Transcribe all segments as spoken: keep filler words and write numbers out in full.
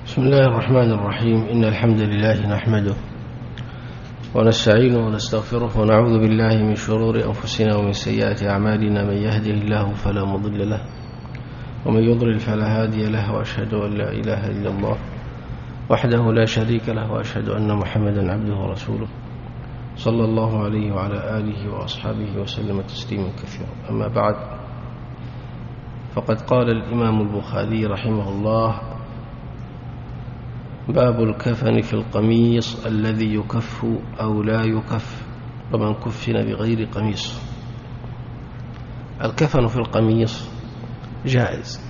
بسم الله الرحمن الرحيم. إن الحمد لله نحمده ونستعينه ونستغفره ونعوذ بالله من شرور أنفسنا ومن سيئات أعمالنا. من يهده الله فلا مضل له ومن يضلل فلا هادي له، وأشهد أن لا إله إلا الله وحده لا شريك له، وأشهد أن محمدا عبده ورسوله صلى الله عليه وعلى آله وأصحابه وسلم تسليما كثيرا. أما بعد، فقد قال الإمام البخاري رحمه الله: باب الكفن في القميص الذي يكف أو لا يكف، ومن كفن بغير قميص. الكفن في القميص جائز،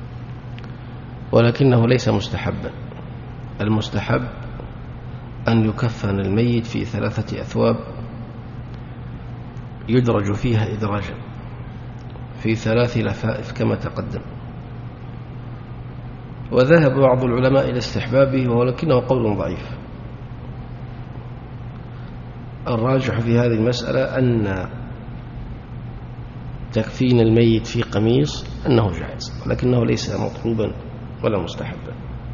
ولكنه ليس مستحبا. المستحب أن يكفن الميت في ثلاثة أثواب يدرج فيها إدراجا في ثلاث لفائف كما تقدم. وذهب بعض العلماء إلى استحبابه، ولكنه قول ضعيف. الراجح في هذه المسألة أن تكفين الميت في قميص أنه جائز، ولكنه ليس مطلوبا ولا مستحبا،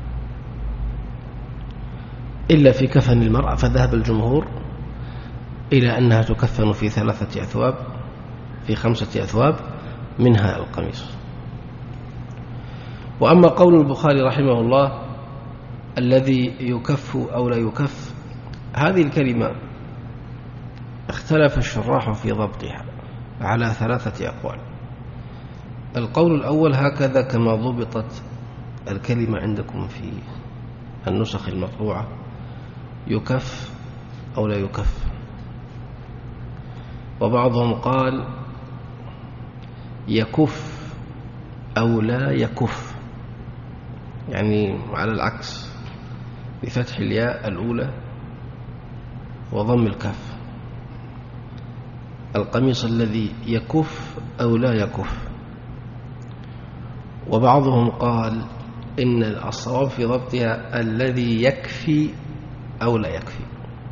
إلا في كفن المرأة، فذهب الجمهور إلى أنها تكفن في ثلاثة أثواب، في خمسة أثواب منها القميص. وأما قول البخاري رحمه الله الذي يكف أو لا يكف، هذه الكلمة اختلف الشراح في ضبطها على ثلاثة أقوال. القول الأول هكذا كما ضبطت الكلمة عندكم في النسخ المطبوعة: يكف أو لا يكف. وبعضهم قال يكف أو لا يكف، يعني على العكس، بفتح الياء الأولى وضم الكف. القميص الذي يكف أو لا يكف. وبعضهم قال إن الصواب في ضبطها الذي يكفي أو لا يكفي،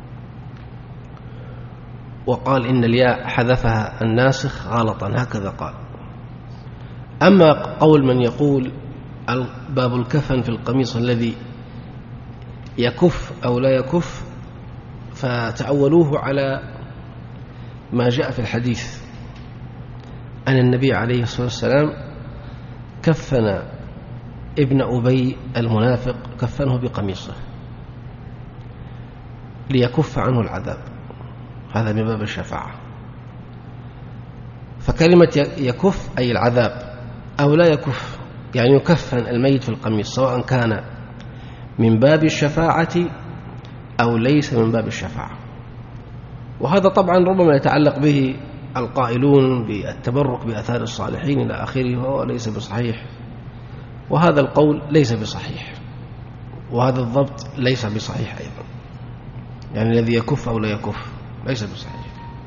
وقال إن الياء حذفها الناسخ غلطا، هكذا قال. أما قول من يقول باب الكفن في القميص الذي يكف أو لا يكف، فتأولوه على ما جاء في الحديث أن النبي عليه الصلاة والسلام كفن ابن أبي المنافق، كفنه بقميصه ليكف عنه العذاب، هذا من باب الشفاعة. فكلمة يكف أي العذاب، أو لا يكف يعني يكفن الميت في القميص، سواء كان من باب الشفاعة أو ليس من باب الشفاعة. وهذا طبعا ربما يتعلق به القائلون بالتبرك بآثار الصالحين إلى آخره، وهو ليس بصحيح، وهذا القول ليس بصحيح، وهذا الضبط ليس بصحيح أيضا، يعني الذي يكف أو لا يكف ليس بصحيح.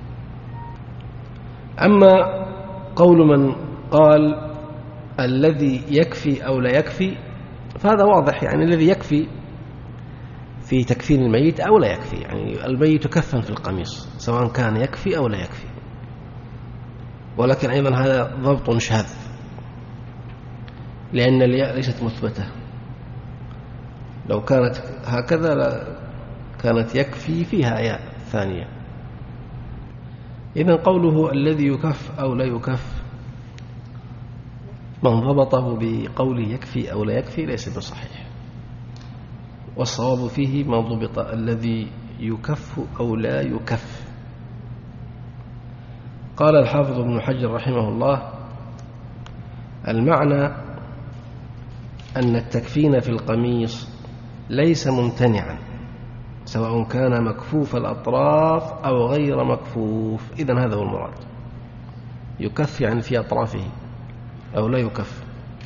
أما قول من قال الذي يكفي أو لا يكفي، فهذا واضح، يعني الذي يكفي في تكفين الميت أو لا يكفي، يعني الميت يكفن في القميص سواء كان يكفي أو لا يكفي. ولكن أيضا هذا ضبط شاذ، لأن الياء ليست مثبتة. لو كانت هكذا كانت يكفي فيها ياء ثانية. إذن قوله الذي يكف أو لا يكف، من ضبطه بقوله يكفي أو لا يكفي ليس بصحيح، والصواب فيه ما ضبط الذي يكف أو لا يكف. قال الحافظ ابن حجر رحمه الله: المعنى أن التكفين في القميص ليس ممتنعا، سواء كان مكفوف الأطراف أو غير مكفوف. إذن هذا هو المراد، يكف يعني في أطرافه أو لا يكف.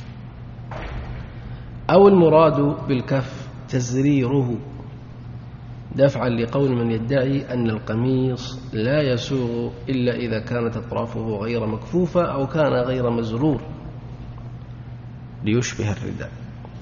أو المراد بالكف تزريره، دفعا لقول من يدعي أن القميص لا يسوغ إلا إذا كانت أطرافه غير مكفوفة أو كان غير مزرور ليشبه الرداء.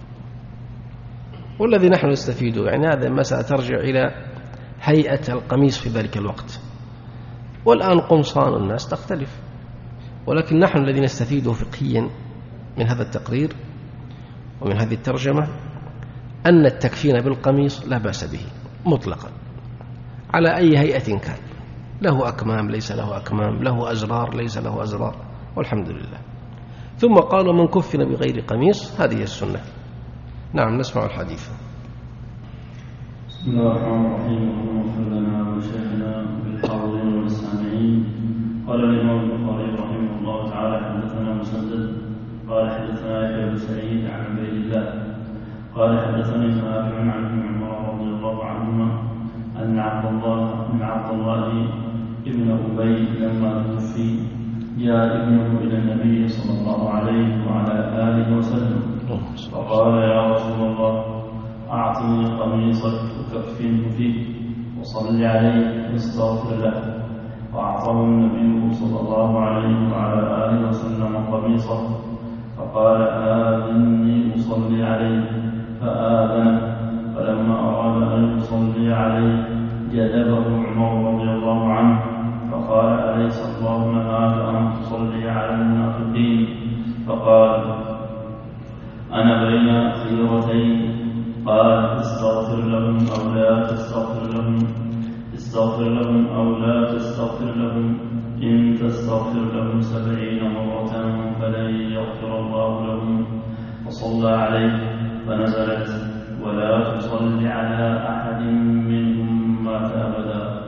والذي نحن نستفيده، يعني هذا مسألة ترجع إلى هيئة القميص في ذلك الوقت، والآن قمصان الناس تختلف، ولكن نحن الذي نستفيده فقهيا من هذا التقرير ومن هذه الترجمة أن التكفين بالقميص لا بأس به مطلقا على أي هيئة كان، له أكمام ليس له أكمام، له أزرار ليس له أزرار، والحمد لله. ثم قالوا من كفن بغير قميص، هذه السنة. نعم، نسمع الحديث. بسم الله الرحمن الرحيم. اللهم اغفر لنا وشيخنا بالحاضرين والسامعين. قال الإمام البخاري رحمه الله تعالى: حدثنا مسدد قال حدثنا يحيى بن سعيد عن عبيد الله قال حدثني نافع عن ابن عمر رضي الله عنهما أن عبد الله بن عبد الله ابن أبي لما توفي جاء ابنه إلى النبي صلى الله عليه وعلى آله وسلم فقال: يا رسول الله، أعطني قميصك أكفنه فيه وصل عليه واستغفر له. فأعطاه النبي صلى الله عليه وعلى آله وسلم قميصه فقال: آذني أصلي عليه. فآذن، فلما أراد أن يصلي عليه جذبه عمر رضي الله عنه فقال: أليس الله نهاك أن تصلي على المنافقين؟ فقال: أنا بين خيرتين. قال: استغفر لهم أو لا تستغفر لهم استغفر لهم أو لا تستغفر لهم إن تستغفر لهم سبعين مرة فلن يغفر الله لهم. فصلى عليه فنزلت: ولا تصل على أحد منهم مات أبدا.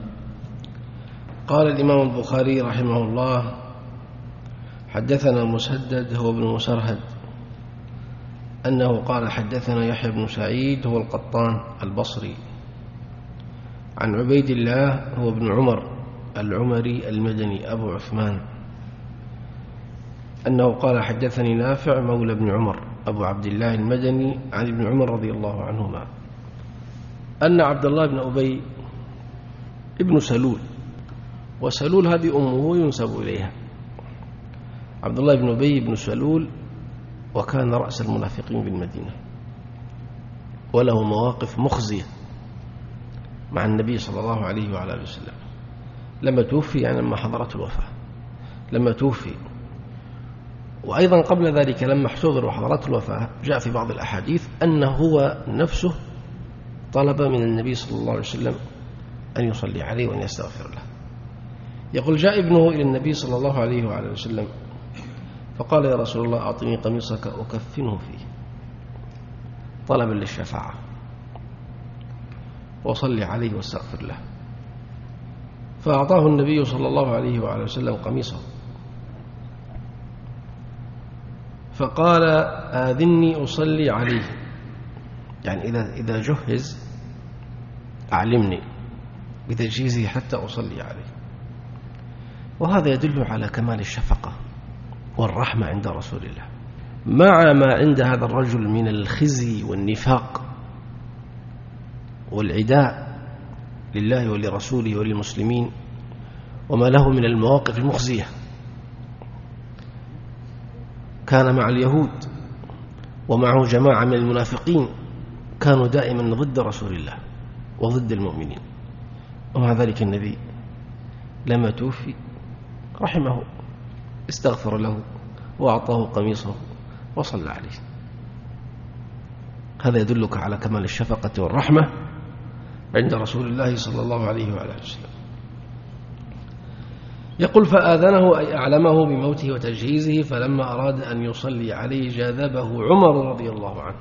قال الإمام البخاري رحمه الله: حدثنا مسدد هو ابن مسرهد أنه قال حدثنا يحيى بن سعيد هو القطان البصري عن عبيد الله هو ابن عمر العمري المدني أبو عثمان أنه قال حدثني نافع مولى ابن عمر أبو عبد الله المدني عن ابن عمر رضي الله عنهما أن عبد الله بن أبي ابن سلول، وسلول هذه أمه ينسب إليها، عبد الله بن أبي بن سلول، وكان رأس المنافقين بالمدينة وله مواقف مخزية مع النبي صلى الله عليه وعلى آله وسلم لما توفي، يعني لما حضرته الوفاة لما توفي، وأيضا قبل ذلك لما احتضر وحضرته الوفاة جاء في بعض الأحاديث أنه هو نفسه طلب من النبي صلى الله عليه وسلم أن يصلي عليه وأن يستغفر له. يقول: جاء ابنه إلى النبي صلى الله عليه وعلى آله وسلم فقال: يا رسول الله، أعطني قميصك أكفنه فيه، طلبا للشفاعة، وصلي عليه واستغفر له. فأعطاه النبي صلى الله عليه وعلى وسلم قميصه فقال: آذني أصلي عليه، يعني إذا إذا جهز أعلمني بتجهيزه حتى أصلي عليه. وهذا يدل على كمال الشفقة والرحمة عند رسول الله، مع ما عند هذا الرجل من الخزي والنفاق والعداء لله ولرسوله وللمسلمين، وما له من المواقف المخزية. كان مع اليهود ومعه جماعة من المنافقين كانوا دائما ضد رسول الله وضد المؤمنين، ومع ذلك النبي لما توفي رحمه، استغفر له وأعطاه قميصه وصلى عليه. هذا يدلك على كمال الشفقة والرحمة عند رسول الله صلى الله عليه وعلى وسلم. يقول: فآذنه أي أعلمه بموته وتجهيزه، فلما أراد أن يصلي عليه جاذبه عمر رضي الله عنه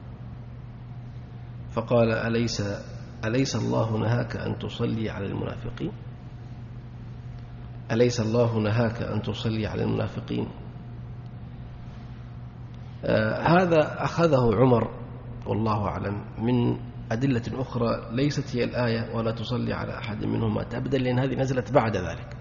فقال: أليس, أليس الله نهاك أن تصلي على المنافقين؟ أليس الله نهاك أن تصلي على المنافقين؟ آه هذا أخذه عمر والله أعلم من أدلة أخرى ليست هي الآية: ولا تصلي على أحد منهم مات أبدا، لأن هذه نزلت بعد ذلك.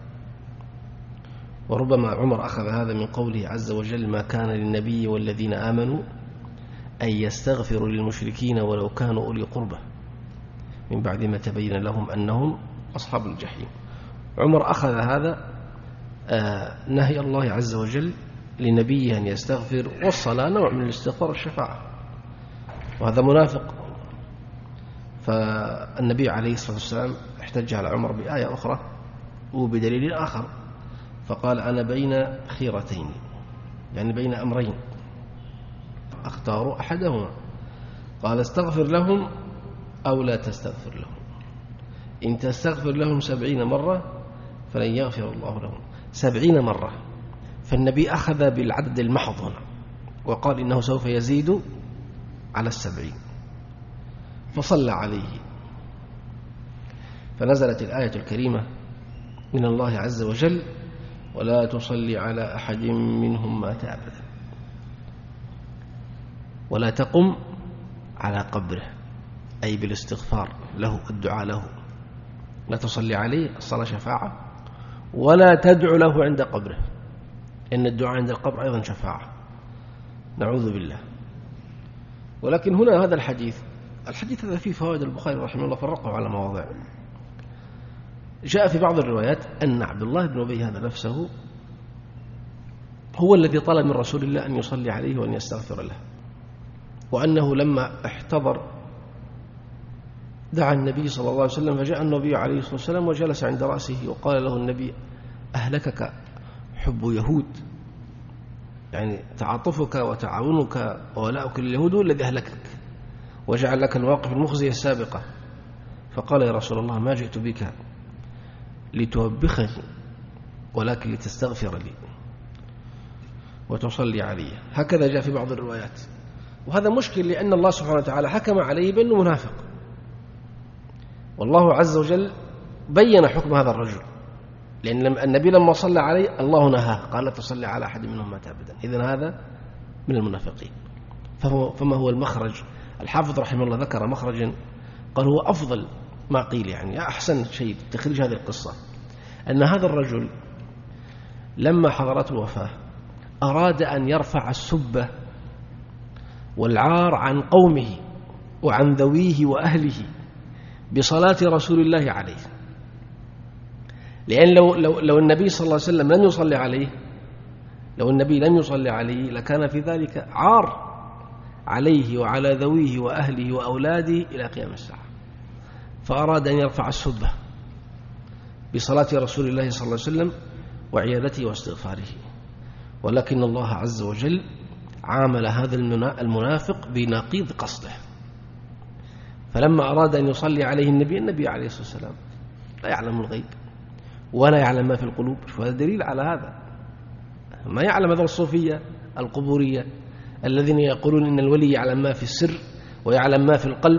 وربما عمر أخذ هذا من قوله عز وجل: ما كان للنبي والذين آمنوا أن يستغفروا للمشركين ولو كانوا أولي قربى من بعد ما تبين لهم أنهم أصحاب الجحيم. عمر أخذ هذا آه نهي الله عز وجل لنبيه أن يستغفر، والصلاة نوع من الاستغفار والشفاعة، وهذا منافق. فالنبي عليه الصلاة والسلام احتج على عمر بآية أخرى وبدليل آخر، فقال: أنا بين خيرتين، يعني بين أمرين أختار أحدهما. قال استغفر لهم أو لا تستغفر لهم، إن تستغفر لهم سبعين مرة فلن يغفر الله لهم. سبعين مرة، فالنبي أخذ بالعدد المحض هنا وقال إنه سوف يزيد على السبعين، فصلى عليه، فنزلت الآية الكريمة من الله عز وجل: ولا تصلي على أحد منهم مات أبدا ولا تقم على قبره، أي بالاستغفار له، الدعاء له، لا تصلي عليه، الصلاة شفاعة، ولا تدعو له عند قبره، إن الدعاء عند القبر أيضا شفاعة، نعوذ بالله. ولكن هنا هذا الحديث الحديث هذا فيه فوائد، البخاري رحمه الله فرقه على مواضع. جاء في بعض الروايات أن عبد الله بن أبي هذا نفسه هو الذي طلب من رسول الله أن يصلي عليه وأن يستغفر له، وأنه لما احتضر دعا النبي صلى الله عليه وسلم، فجاء النبي عليه الصلاة والسلام وجلس عند رأسه، وقال له النبي: أهلكك حب يهود، يعني تعاطفك وتعاونك وولاؤك لليهود هو الذي أهلكك وجعل لك المواقف المخزية السابقة. فقال: يا رسول الله، ما جئت بك لتوبخني ولكن لتستغفر لي وتصلي علي. هكذا جاء في بعض الروايات. وهذا مشكل، لأن الله سبحانه وتعالى حكم عليه بأنه منافق، والله عز وجل بين حكم هذا الرجل، لأن النبي لما صلى عليه الله نهاه، قال: لا تصلي على أحد منهم مات أبدا. إذن هذا من المنافقين. فما هو المخرج؟ الحافظ رحمه الله ذكر مخرجا قال هو أفضل ما قيل، يعني أحسن شيء تخرج هذه القصة، أن هذا الرجل لما حضرته الوفاة أراد أن يرفع السبة والعار عن قومه وعن ذويه وأهله بصلاة رسول الله عليه، لأن لو, لو, لو النبي صلى الله عليه وسلم لن يصلي عليه لو النبي لن يصلي عليه لكان في ذلك عار عليه وعلى ذويه وأهله وأولاده إلى قيام الساعة. فأراد أن يرفع السبة بصلاة رسول الله صلى الله عليه وسلم وعيادته واستغفاره، ولكن الله عز وجل عامل هذا المنافق بنقيض قصده. فلما أراد أن يصلي عليه النبي النبي عليه الصلاة والسلام لا يعلم الغيب ولا يعلم ما في القلوب، وهذا دليل على هذا. ما يعلم هذا الصوفية القبورية الذين يقولون إن الولي يعلم ما في السر ويعلم ما في القلب،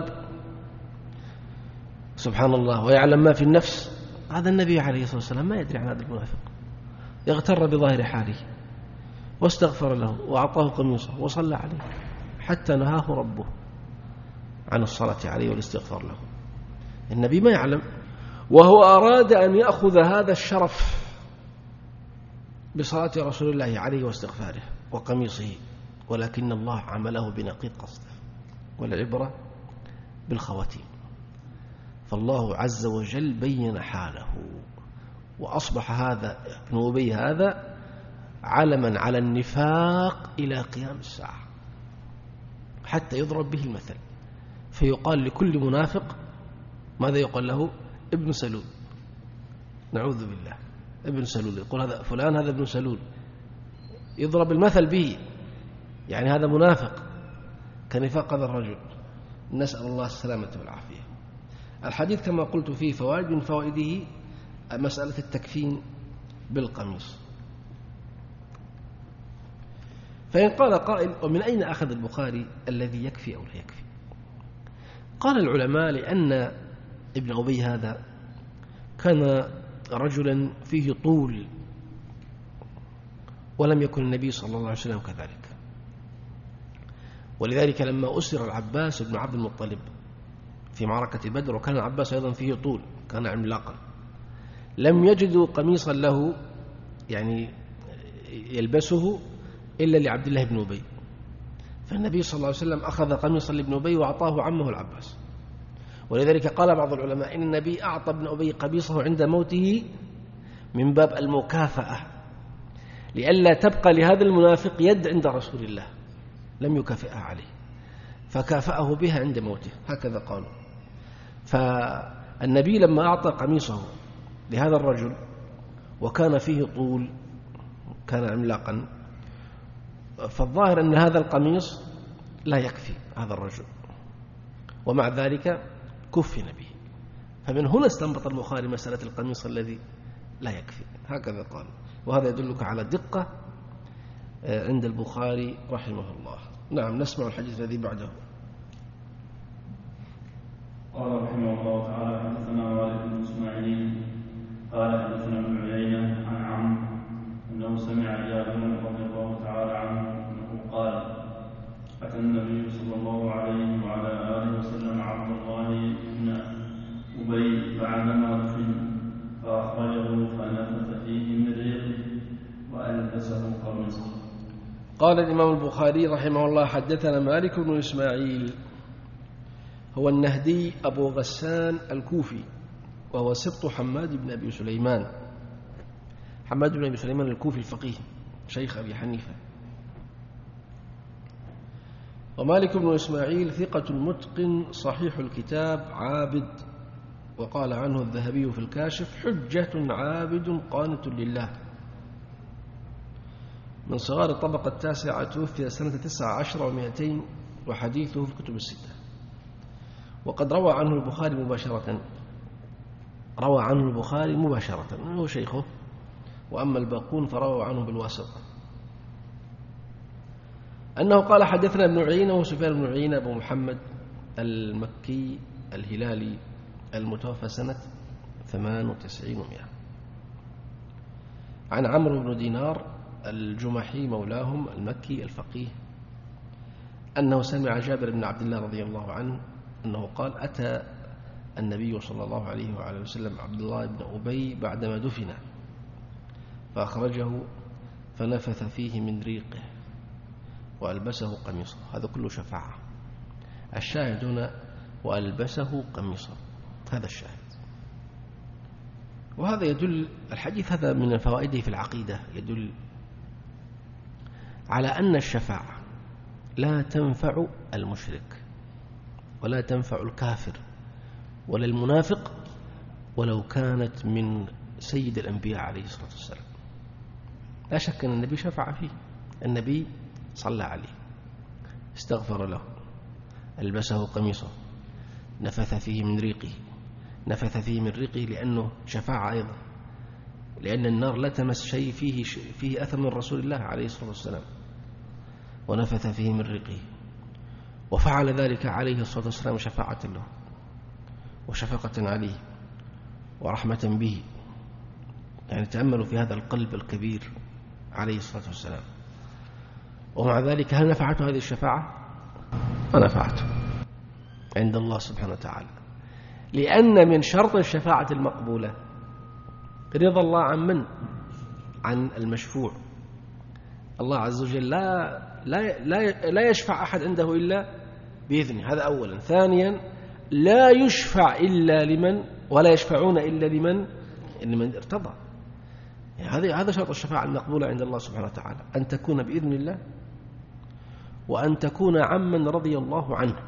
سبحان الله، ويعلم ما في النفس. هذا النبي عليه الصلاة والسلام ما يدري عن هذا المنافق، يغتر بظاهر حاله، واستغفر له وأعطاه قميصه وصلى عليه حتى نهاه ربه عن الصلاة عليه والاستغفار له. النبي ما يعلم، وهو أراد أن يأخذ هذا الشرف بصلاة رسول الله عليه واستغفاره وقميصه، ولكن الله عمله بنقيض قصده، والعبرة بالخواتيم. فالله عز وجل بين حاله، وأصبح هذا ابن أبي هذا علما على النفاق إلى قيام الساعة، حتى يضرب به المثل، فيقال لكل منافق ماذا يقال له؟ ابن سلول، نعوذ بالله، ابن سلول، يقول هذا فلان هذا ابن سلول، يضرب المثل به، يعني هذا منافق كنفاق هذا الرجل. نسأل الله السلامة والعافية. الحديث كما قلت فيه فوائد، من فوائده مسألة التكفين بالقميص. فإن قال قائل: ومن أين أخذ البخاري الذي يكفي أو لا يكفي؟ قال العلماء: لأن ابن أبي هذا كان رجلا فيه طول، ولم يكن النبي صلى الله عليه وسلم كذلك، ولذلك لما أسر العباس بن عبد المطلب في معركة بدر، وكان العباس أيضا فيه طول، كان عملاقا، لم يجدوا قميصا له يعني يلبسه إلا لعبد الله بن أبي، فالنبي صلى الله عليه وسلم أخذ قميصا لابن أبي وأعطاه عمه العباس. ولذلك قال بعض العلماء إن النبي أعطى ابن أبي قميصه عند موته من باب المكافأة، لئلا تبقى لهذا المنافق يد عند رسول الله، لم يكافئها عليه، فكافأه بها عند موته، هكذا قالوا. فالنبي لما أعطى قميصه لهذا الرجل وكان فيه طول، كان عملاقا، فالظاهر أن هذا القميص لا يكفي هذا الرجل، ومع ذلك كفن به. فمن هنا استنبط البخاري مسألة القميص الذي لا يكفي، هكذا قال. وهذا يدلك على دقة عند البخاري رحمه الله. نعم، نسمع الحديث الذي بعده. قال رحمه الله تعالى: حدثنا مالك بن اسماعيل قال حدثنا ابن عيينة عن عمرو انه سمع جابر رضي الله تعالى عنه انه قال: اتى النبي صلى الله عليه وعلى اله وسلم عبد الله بن ابي بعدما دفن فاخرجه فنفث فيه من ريقه والبسه قميصه. قال الامام البخاري رحمه الله: حدثنا مالك بن اسماعيل، هو النهدي أبو غسان الكوفي، وهو سبط حماد بن أبي سليمان. حماد بن أبي سليمان الكوفي الفقيه شيخ أبي حنيفة. ومالك بن إسماعيل ثقة متقن صحيح الكتاب عابد، وقال عنه الذهبي في الكاشف: حجة عابد قانت لله. من صغار الطبقة التاسعة، توفي سنة تسعة عشر ومائتين، وحديثه في الكتب الستة. وقد روى عنه البخاري مباشرة، روى عنه البخاري مباشرة، هو شيخه، وأما الباقون فروى عنه بالواسطة. أنه قال: حدثنا ابن عيينة، وسفيان بن عيينة أبو محمد المكي الهلالي المتوفى سنة ثمان وتسعين ومئة، عن عمرو بن دينار الجمحي مولاهم المكي الفقيه، أنه سمع جابر بن عبد الله رضي الله عنه أنه قال: أتى النبي صلى الله عليه وعلى وسلم عبد الله بن أبي بعدما دفن فأخرجه فنفث فيه من ريقه وألبسه قميصه. هذا كله شفاعة. الشاهد هنا: وألبسه قميصه، هذا الشاهد. وهذا يدل، الحديث هذا من فوائده في العقيدة، يدل على أن الشفاعة لا تنفع المشرك ولا تنفع الكافر ولا المنافق، ولو كانت من سيد الأنبياء عليه الصلاة والسلام. لا شك أن النبي شفع فيه، النبي صلى عليه، استغفر له، ألبسه قميصه، نفث فيه من ريقه، نفث فيه من ريقه لأنه شفاعة أيضا، لأن النار لا تمس شيء فيه, فيه أثر من رسول الله عليه الصلاة والسلام، ونفث فيه من ريقه، وفعل ذلك عليه الصلاة والسلام شفاعة له وشفقة عليه ورحمة به. يعني تأملوا في هذا القلب الكبير عليه الصلاة والسلام. ومع ذلك هل نفعته هذه الشفاعة؟ ما نفعته عند الله سبحانه وتعالى، لأن من شرط الشفاعة المقبولة رضا الله عن من؟ عن المشفوع. الله عز وجل لا لا لا, لا يشفع أحد عنده إلا بإذنه، هذا أولا. ثانيا: لا يشفع إلا لمن، ولا يشفعون إلا لمن لمن ارتضى. يعني هذا هذا شرط الشفاعة المقبولة عند الله سبحانه وتعالى، أن تكون بإذن الله، وأن تكون عمن رضي الله عنه.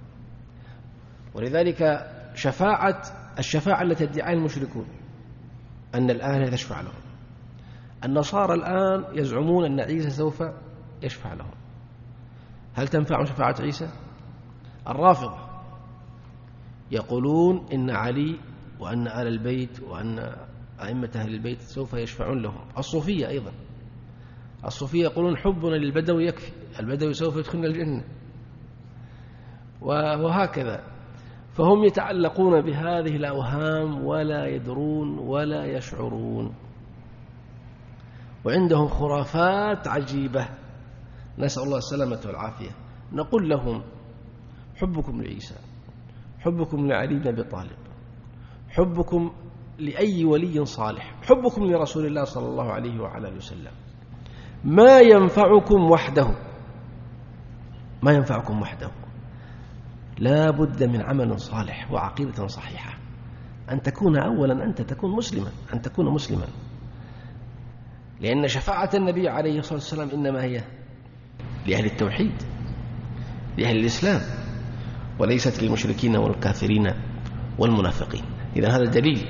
ولذلك شفاعة الشفاعة التي ادعاها المشركون أن الآن تشفع لهم، النصارى الآن يزعمون أن عيسى سوف يشفع لهم. هل تنفع شفاعة عيسى؟ الرافضة يقولون إن علي وأن آل البيت وأن أئمة أهل البيت سوف يشفعون لهم. الصوفية أيضا، الصوفية يقولون حبنا للبدوي يكفي، البدوي سوف يدخلنا الجنة، وهكذا. فهم يتعلقون بهذه الأوهام ولا يدرون ولا يشعرون، وعندهم خرافات عجيبة، نسأل الله السلامة والعافية. نقول لهم: حبكم لعيسى، حبكم لعلي بن أبي طالب، حبكم لأي ولي صالح، حبكم لرسول الله صلى الله عليه وعلى آله وسلم ما ينفعكم وحده، ما ينفعكم وحده. لا بد من عمل صالح وعقيدة صحيحة، أن تكون أولا أنت تكون مسلما، أن تكون مسلما، لأن شفاعة النبي عليه الصلاة والسلام إنما هي لأهل التوحيد، لأهل الإسلام، وليست للمشركين والكافرين والمنافقين. إذا هذا دليل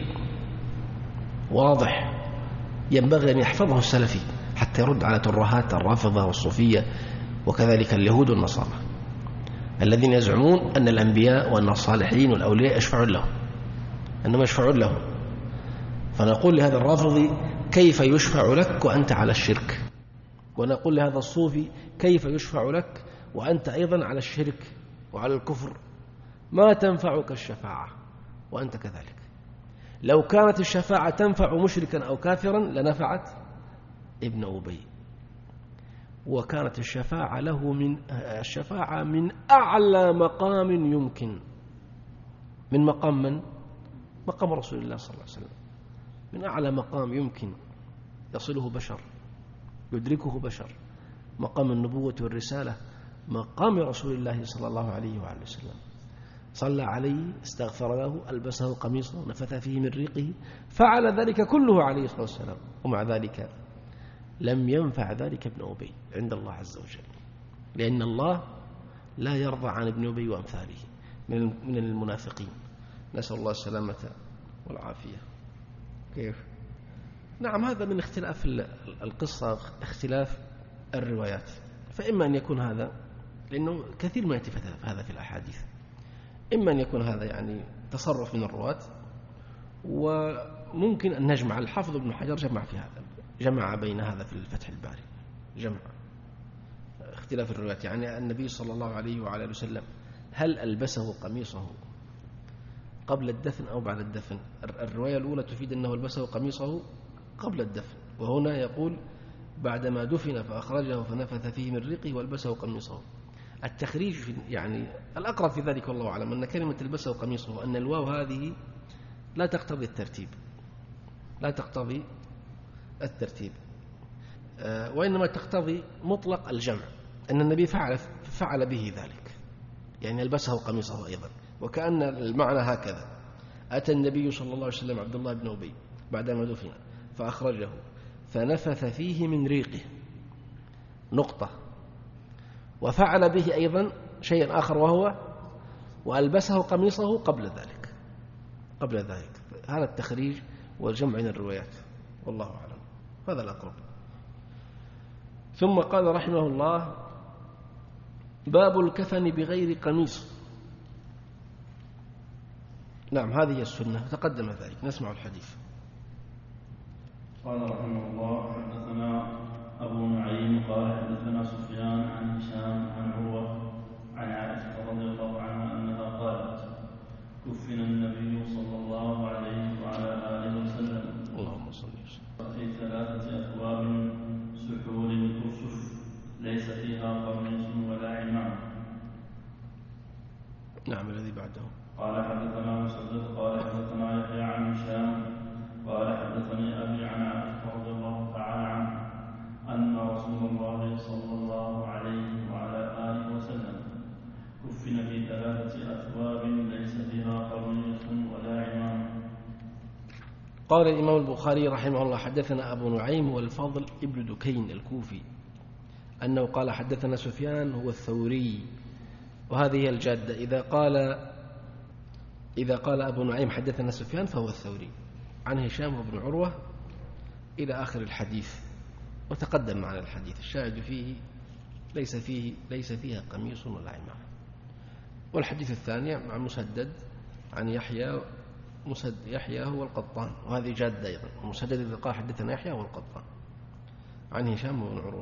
واضح ينبغي أن يحفظه السلفي حتى يرد على ترهات الرافضة والصوفية وكذلك اليهود والنصارى. الذين يزعمون أن الأنبياء وأن الصالحين والأولياء يشفعون لهم، أنهم يشفعون لهم. فنقول لهذا الرافضي كيف يشفع لك وأنت على الشرك، ونقول لهذا الصوفي كيف يشفع لك وأنت أيضا على الشرك وعلى الكفر، ما تنفعك الشفاعة وأنت كذلك. لو كانت الشفاعة تنفع مشركا أو كافرا لنفعت ابن أبي، وكانت الشفاعة له من الشفاعة من أعلى مقام يمكن، من مقام من؟ مقام رسول الله صلى الله عليه وسلم، من أعلى مقام يمكن يصله بشر، يدركه بشر، مقام النبوة والرسالة، مقام رسول الله صلى الله عليه وآله وسلم. صلى عليه، استغفر له، ألبسه قميصه، نفث فيه من ريقه، فعل ذلك كله عليه الصلاة والسلام، ومع ذلك لم ينفع ذلك ابن أبي عند الله عز وجل، لأن الله لا يرضى عن ابن أبي وأمثاله من المنافقين، نسأل الله السلامة والعافية. كيف؟ نعم، هذا من اختلاف القصة، اختلاف الروايات، فإما أن يكون هذا، لأنه كثير ما يأتي هذا في الأحاديث، إما أن يكون هذا يعني تصرف من الرواة، وممكن أن نجمع. الحافظ ابن حجر جمع في هذا، جمع بين هذا في الفتح الباري، جمع اختلاف الروايات. يعني النبي صلى الله عليه وعلى آله وسلم هل ألبسه قميصه قبل الدفن أو بعد الدفن؟ الرواية الأولى تفيد أنه ألبسه قميصه قبل الدفن، وهنا يقول بعدما دفن فأخرجه فنفث فيه من ريقه والبسه قميصه. التخريج يعني الأقرب في ذلك والله أعلم أن كلمة البسه قميصه أن الواو هذه لا تقتضي الترتيب، لا تقتضي الترتيب أه وإنما تقتضي مطلق الجمع، أن النبي فعل, فعل به ذلك، يعني البسه قميصه أيضا. وكأن المعنى هكذا: أتى النبي صلى الله عليه وسلم عبد الله بن أبي بعدما دفن فأخرجه فنفث فيه من ريقه، نقطة، وفعل به أيضا شيء آخر وهو وألبسه قميصه قبل ذلك، قبل ذلك. هذا التخريج والجمع بين الروايات والله أعلم، هذا الأقرب. ثم قال رحمه الله: باب الكفن بغير قميص. نعم، هذه السنة تقدم ذلك، نسمع الحديث. قال رحمه الله: حدثنا أبو نعيم قال حدثنا سفيان عن هشام عن عروة عن عائشة رضي الله عنها أنها قالت: كفن النبي صلى الله عليه وعلى آله وسلم اللهم صل وسلم في ثلاثة أثواب سحول كفف ليس فيها قميص ولا عمامة. نعم، الذي بعده. قال حدثنا مسدد قال حدثنا يحيى عن هشام قال حدثني أبي عن عائشة رضي الله تعالى عنها أن رسول الله صلى الله عليه وعلى آله وسلم كفن في ثلاثة أثواب ليس فيها قميص ولا عمامة. قال الإمام البخاري رحمه الله: حدثنا أبو نعيم والفضل ابن دكين الكوفي أنه قال حدثنا سفيان هو الثوري، وهذه الجادة، إذا قال إذا قال أبو نعيم حدثنا سفيان فهو الثوري عن هشام وابن عروة إلى آخر الحديث، وتقدم معنا الحديث. الشاهد فيه ليس فيه ليس فيها قميص ولا عمامة. والحديث الثاني مع مسدد عن يحيى، مسدد يحيى هو القطان، وهذه جادة أيضا. مسدد إذا قال حدثنا يحيى هو القطان عن هشام وابن عروة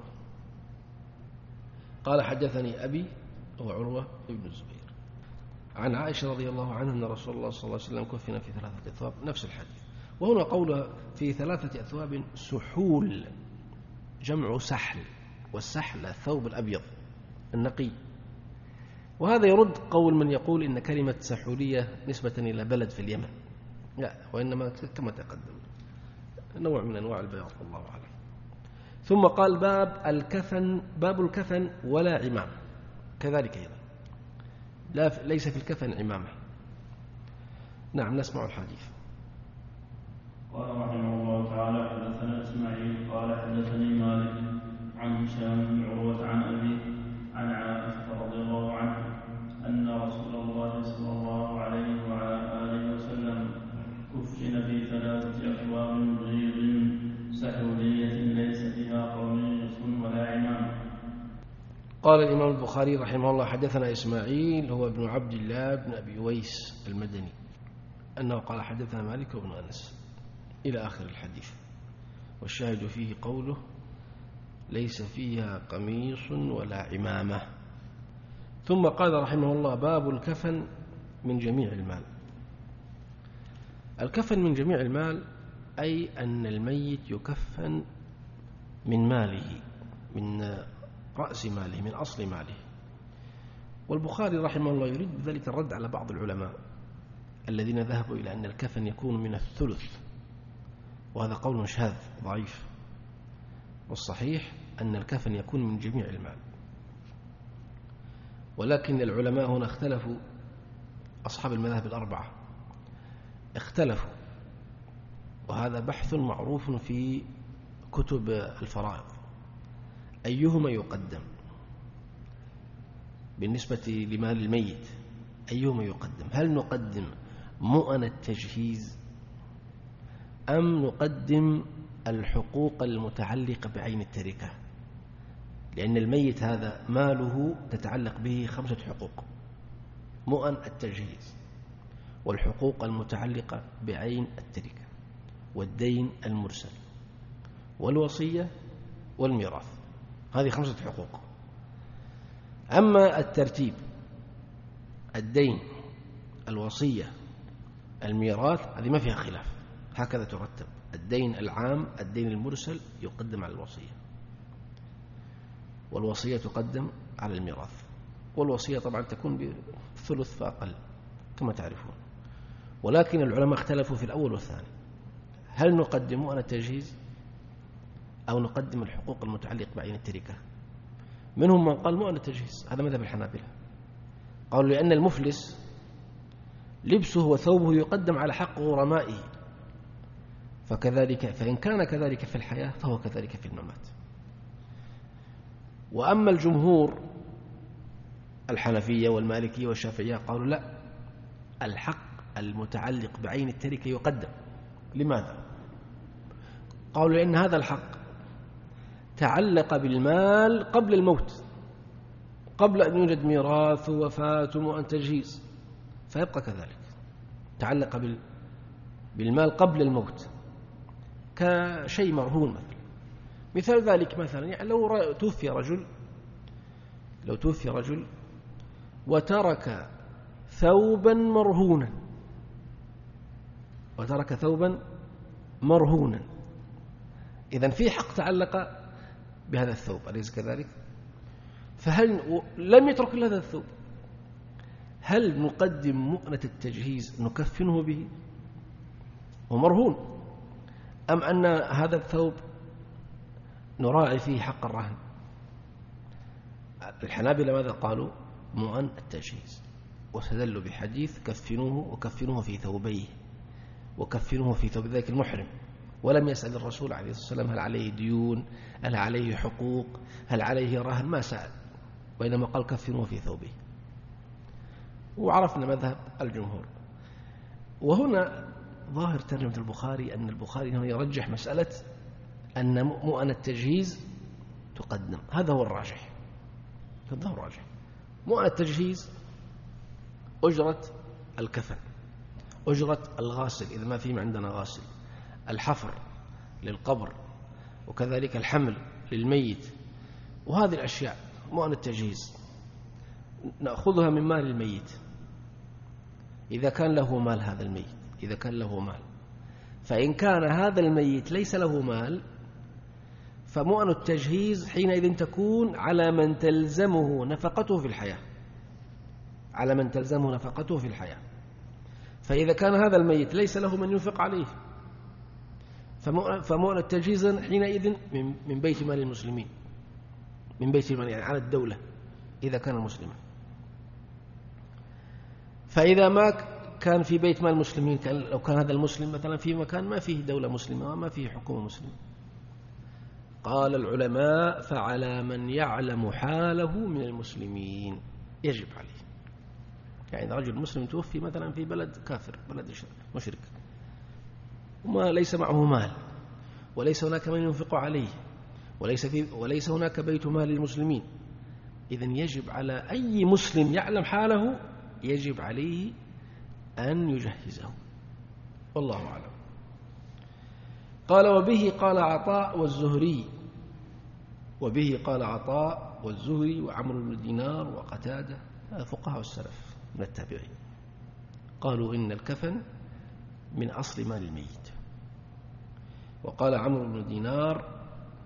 قال حدثني أبي هو عروة ابن الزبير عن عائشة رضي الله عنها أن رسول الله صلى الله عليه وسلم كفن في ثلاثة أثواب، نفس الحديث. وهنا قوله في ثلاثة أثواب سحول، جمع سحل، والسحل الثوب الأبيض النقي. وهذا يرد قول من يقول إن كلمة سحولية نسبة إلى بلد في اليمن، لا، وإنما كما تقدم نوع من أنواع البياض، الله أعلم. ثم قال: باب الكفن، باب الكفن ولا عمامة، كذلك أيضا لا ليس في الكفن عمامة. نعم، نسمع الحديث. قال رحمه الله تعالى: حدثنا إسماعيل قال حدثني مالك عن هشام بن عروة عن أبي عن عائشة رضي الله عنها أن رسول الله صلى الله عليه وعلى آله وسلم كفن في ثلاثة أثواب بيض سحولية ليس فيها قميص ولا عمامة. قال الإمام البخاري رحمه الله حدثنا إسماعيل هو ابن عبد الله بن أبي ويس المدني أنه قال حدثنا مالك بن أنس إلى آخر الحديث، والشاهد فيه قوله ليس فيها قميص ولا عمامة. ثم قال رحمه الله باب الكفن من جميع المال. الكفن من جميع المال أي أن الميت يكفن من ماله، من رأس ماله، من أصل ماله. والبخاري رحمه الله يريد بذلك الرد على بعض العلماء الذين ذهبوا إلى أن الكفن يكون من الثلث، وهذا قول شاذ ضعيف، والصحيح أن الكفن يكون من جميع المال. ولكن العلماء هنا اختلفوا، أصحاب المذاهب الأربعة اختلفوا، وهذا بحث معروف في كتب الفرائض، أيهما يقدم بالنسبة لمال الميت، أيهما يقدم؟ هل نقدم مؤن التجهيز أم نقدم الحقوق المتعلقة بعين التركة؟ لأن الميت هذا ماله تتعلق به خمسة حقوق: مؤن التجهيز، والحقوق المتعلقة بعين التركة، والدين المرسل، والوصية، والميراث. هذه خمسة حقوق. أما الترتيب: الدين، الوصية، الميراث، هذه ما فيها خلاف، هكذا ترتب: الدين العام، الدين المرسل يقدم على الوصية، والوصية تقدم على الميراث، والوصية طبعا تكون بثلث فأقل كما تعرفون. ولكن العلماء اختلفوا في الأول والثاني، هل نقدم مؤن التجهيز أو نقدم الحقوق المتعلقة بعين التركة؟ منهم من قال مؤن التجهيز، هذا مذهب الحنابلة، قالوا لأن المفلس لبسه وثوبه يقدم على حق غرمائه، فكذلك فإن كان كذلك في الحياة فهو كذلك في الممات. وأما الجمهور الحنفية والمالكية والشافعية قالوا لا، الحق المتعلق بعين التركة يقدم. لماذا؟ قالوا لأن هذا الحق تعلق بالمال قبل الموت، قبل أن يوجد ميراث ووفاة ومؤن تجهيز، فيبقى كذلك، تعلق بالمال قبل الموت كشيء مرهون. مثلا مثال ذلك مثلا يعني لو توفي رجل لو توفي رجل وترك ثوبا مرهونا وترك ثوبا مرهونا إذن في حق تعلق بهذا الثوب، أليس كذلك؟ فهل لم يترك إلا هذا الثوب، هل نقدم مؤنة التجهيز نكفنه به ومرهون، أم أن هذا الثوب نراعي فيه حق الرهن؟ الحنابلة ماذا قالوا؟ مؤن التجهيز، واستدلوا بحديث كفنوه وكفنوه في ثوبيه وكفنوه في ثوب ذاك المحرم، ولم يسأل الرسول عليه الصلاة والسلام هل عليه ديون، هل عليه حقوق، هل عليه رهن، ما سأل، وإنما قال كفنوه في ثوبه. وعرفنا مذهب الجمهور. وهنا ظاهر ترجمة البخاري أن البخاري هنا يرجح مسألة أن مؤن التجهيز تقدم، هذا هو الراجح، هذا هو الراجح. مؤن التجهيز أجرة الكفن، أجرة الغاسل إذا ما في عندنا غاسل، الحفر للقبر، وكذلك الحمل للميت، وهذه الأشياء مؤن التجهيز نأخذها من مال الميت إذا كان له مال. هذا الميت إذا كان له مال، فإن كان هذا الميت ليس له مال فمؤن التجهيز حينئذ تكون على من تلزمه نفقته في الحياة، على من تلزمه نفقته في الحياة. فإذا كان هذا الميت ليس له من ينفق عليه فمؤن التجهيز حينئذ من بيت مال المسلمين، من بيت المال يعني على الدولة إذا كان مسلما. فإذا ما كان في بيت مال المسلمين، كان لو كان هذا المسلم مثلا في مكان ما فيه دولة مسلمة وما فيه حكومة مسلمة، قال العلماء فعلى من يعلم حاله من المسلمين يجب عليه. يعني رجل مسلم توفي مثلا في بلد كافر، بلد مشرك، وما ليس معه مال، وليس هناك من ينفق عليه، وليس, في وليس هناك بيت مال للمسلمين، إذن يجب على أي مسلم يعلم حاله يجب عليه أن يجهزه، والله أعلم. قال وبه قال عطاء والزهري، وبه قال عطاء والزهري وعمرو بن دينار وقتادة، فقهاء السلف من التابعين، قالوا إن الكفن من أصل مال الميت. وقال عمرو بن دينار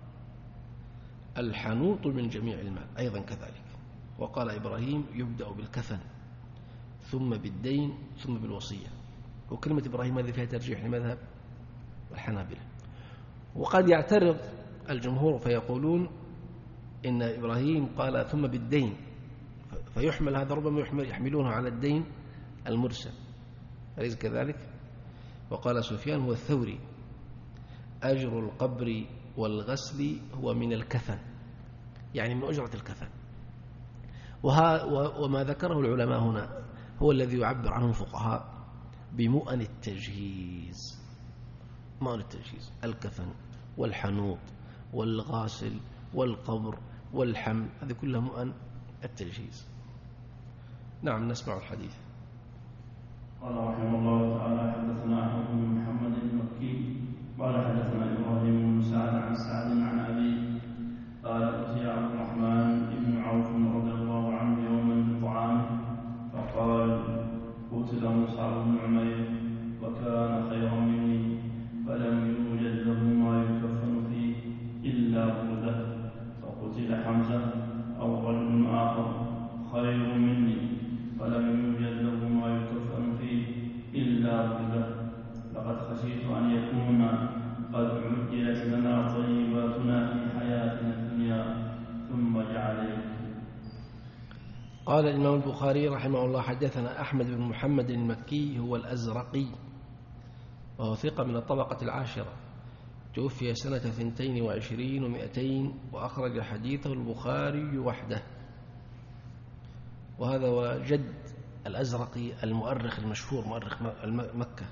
الحنوط من جميع المال أيضا كذلك. وقال إبراهيم يبدأ بالكفن ثم بالدين ثم بالوصية. وكلمة إبراهيم هذه فيها ترجيح لمذهب الحنابلة. وقد يعترض الجمهور فيقولون إن إبراهيم قال ثم بالدين، فيحمل هذا ربما يحمل يحملونه على الدين المرسل، أليس كذلك؟ وقال سفيان هو الثوري أجر القبر والغسل هو من الكفن، يعني من أجرة الكفن. وها وما ذكره العلماء هنا هو الذي يعبر عنه الفقهاء بمؤن التجهيز. مؤن التجهيز الكفن والحنوط والغاسل والقبر والحمل، هذه كلها مؤن التجهيز. نعم، نسمع الحديث. قال رحمه الله تعالى حدثنا أحمد بن محمد المكي قال حدثنا إبراهيم بن سعد عن سعد عن أبي قال أتي عبد الرحمن بن عوف رضي الله عنه يوما بطعام فقال قتل مصعب بن عمير وكان خيرا مني فلم يوجد له ما يكفن فيه إلا بردة، فقتل حمزة أو رجل آخر خير مني فلم يوجد له ما يكفن فيه إلا بردة، لقد خشيت أن يكون قد عجلت لنا طيباتنا في حياتنا الدنيا ثم جعل يبكي. قال الإمام البخاري رحمه الله حدثنا أحمد بن محمد المكي هو الأزرقي، وهو ثقة من الطبقة العاشرة، توفي سنة ثنتين وعشرين ومئتين، وأخرج حديثه البخاري وحده. وهذا هو جد الأزرقي المؤرخ المشهور، مؤرخ مكة.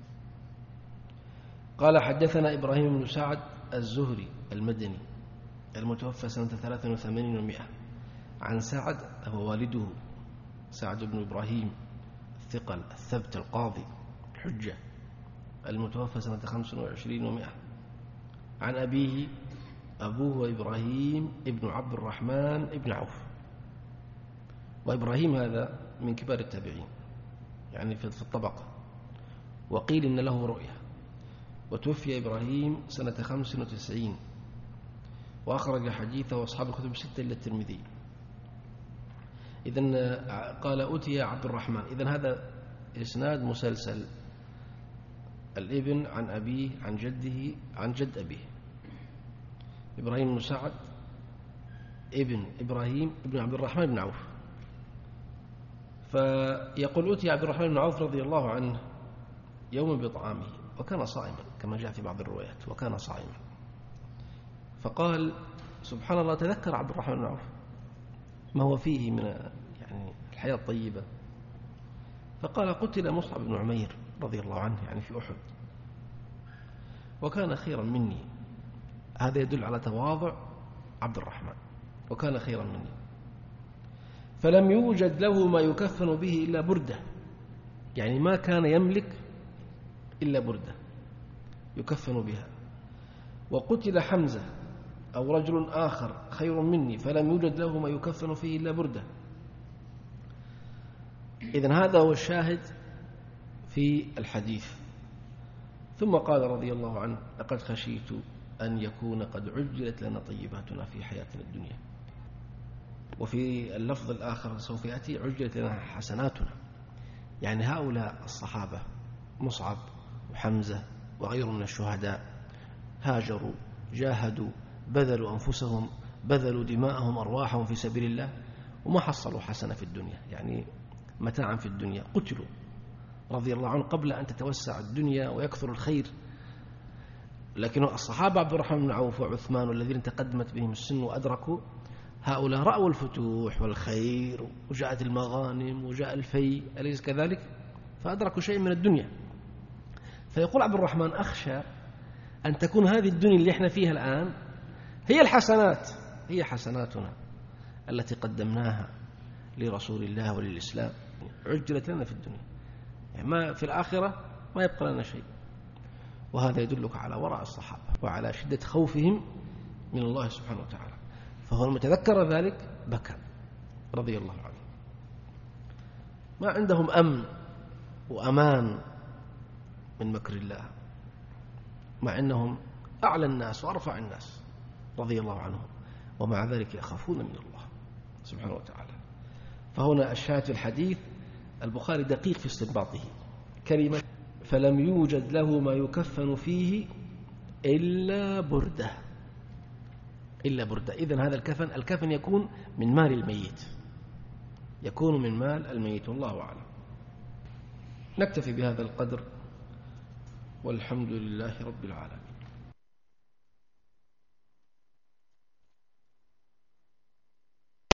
قال حدثنا إبراهيم بن سعد الزهري المدني المتوفى سنة ثلاث وثمانين ومئة، عن سعد هو والده سعد بن إبراهيم الثقل الثبت القاضي الحجة المتوفى سنة خمس وعشرين ومئة، عن أبيه أبوه إبراهيم ابن عبد الرحمن ابن عوف. وإبراهيم هذا من كبار التابعين يعني في الطبقة، وقيل إن له رؤية. وتوفي إبراهيم سنة خمس وتسعين، وأخرج حديثه أصحاب الكتب الستة إلا الترمذي. إذن قال أتي عبد الرحمن، إذن هذا إسناد مسلسل، الابن عن أبيه عن جده عن جد أبيه، إبراهيم بن سعد ابن إبراهيم ابن عبد الرحمن بن عوف. فيقول أتي عبد الرحمن بن عوف رضي الله عنه يوم بطعامه، وكان صائما كما جاء في بعض الروايات، وكان صائما. فقال سبحان الله، تذكر عبد الرحمن بن عوف ما هو فيه من يعني الحياة الطيبة، فقال قتل مصعب بن عمير رضي الله عنه يعني في أحد، وكان خيرا مني. هذا يدل على تواضع عبد الرحمن، وكان خيرا مني. فلم يوجد له ما يكفن به إلا بردة، يعني ما كان يملك إلا بردة يكفن بها. وقتل حمزة أو رجل آخر خير مني فلم يوجد له ما يكفن فيه إلا بردة. إذن هذا هو الشاهد في الحديث. ثم قال رضي الله عنه لقد خشيت أن يكون قد عجلت لنا طيباتنا في حياتنا الدنيا. وفي اللفظ الآخر سوف يأتي عجلت لنا حسناتنا، يعني هؤلاء الصحابة مصعب وحمزة وغيرهم من الشهداء هاجروا جاهدوا بذلوا أنفسهم بذلوا دماءهم أرواحهم في سبيل الله، وما حصلوا حسنة في الدنيا، يعني متاعا في الدنيا، قتلوا رضي الله عنه قبل أن تتوسع الدنيا ويكثر الخير. لكن الصحابة عبد الرحمن بن عوف وعثمان والذين تقدمت بهم السن وأدركوا، هؤلاء رأوا الفتوح والخير وجاءت المغانم وجاء الفي، أليس كذلك؟ فأدركوا شيء من الدنيا. فيقول عبد الرحمن أخشى أن تكون هذه الدنيا اللي احنا فيها الآن هي الحسنات، هي حسناتنا التي قدمناها لرسول الله وللإسلام عجلت لنا في الدنيا، يعني ما في الآخرة ما يبقى لنا شيء. وهذا يدلك على ورع الصحابة وعلى شدة خوفهم من الله سبحانه وتعالى. فهو المتذكر ذلك بكى رضي الله عنه. ما عندهم أمن وأمان من مكر الله، مع أنهم أعلى الناس وأرفع الناس رضي الله عنهم، ومع ذلك يخافون من الله سبحانه وتعالى. فهنا الشاهد في الحديث البخاري دقيق في استنباطه، كلمة فلم يوجد له ما يكفن فيه إلا بردة، إلا بردة. إذن هذا الكفن الكفن يكون من مال الميت، يكون من مال الميت، والله أعلم. نكتفي بهذا القدر، والحمد لله رب العالمين.